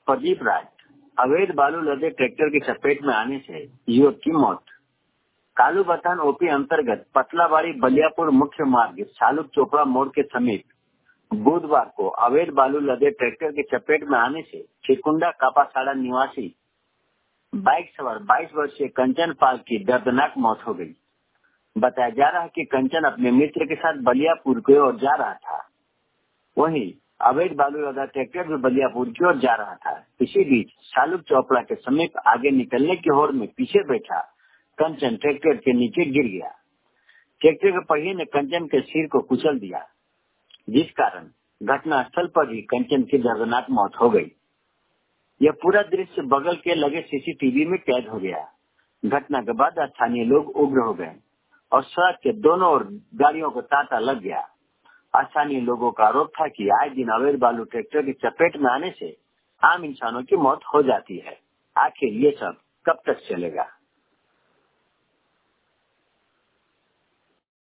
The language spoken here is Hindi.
प्रदीप राज, अवैध बालू लदे ट्रैक्टर की चपेट में आने से युवक की मौत। कालूबथान ओपी अंतर्गत पतलाबाड़ी बलियापुर मुख्य मार्ग सालुक चोपड़ा मोड़ के समीप बुधवार को अवैध बालू लदे ट्रैक्टर की चपेट में आने से छिकुंडा कापासाड़ा निवासी बाइक सवार 22 वर्षीय कंचन पाल की दर्दनाक मौत हो गई। बताया जा रहा है कि कंचन अपने मित्र के साथ बलियापुर की ओर जा रहा था। वहीं अवैध बालू लदा ट्रैक्टर भी बलियापुर की ओर जा रहा था। इसी बीच सालुक चौपड़ा के समीप आगे निकलने की होड़ में पीछे बैठा कंचन ट्रैक्टर के नीचे गिर गया। ट्रैक्टर के पहिए ने कंचन के सिर को कुचल दिया, जिस कारण घटनास्थल पर ही कंचन की दर्दनाक मौत हो गई। यह पूरा दृश्य बगल के लगे सीसीटीवी में कैद हो गया। घटना के बाद स्थानीय लोग उग्र हो गए और सड़क के दोनों ओर गाड़ियों को तांता लग गया। स्थानीय लोगों का आरोप था कि आए दिन अवैध बालू ट्रैक्टर की चपेट में आने से आम इंसानों की मौत हो जाती है। आखिर ये सब कब तक चलेगा?